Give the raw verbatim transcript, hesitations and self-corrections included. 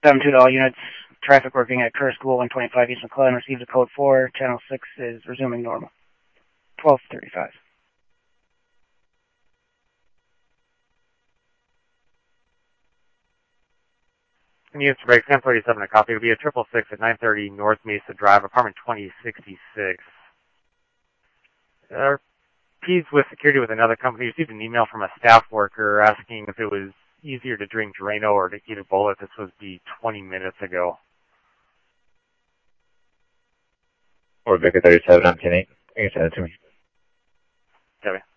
seven two to all units. Traffic working at Kerr School, one twenty-five East McClellan, receives a code four. Channel six is resuming normal. twelve thirty-five. Units to break ten thirty-seven, a copy. It would be a triple six at nine thirty North Mesa Drive, apartment twenty sixty-six. Our P's with security with another company received an email from a staff worker asking if it was easier to drink Drano or to eat a bullet. This was be twenty minutes ago. Or Vicar thirty-seven, I'm ten eight. You can send it to me. Okay.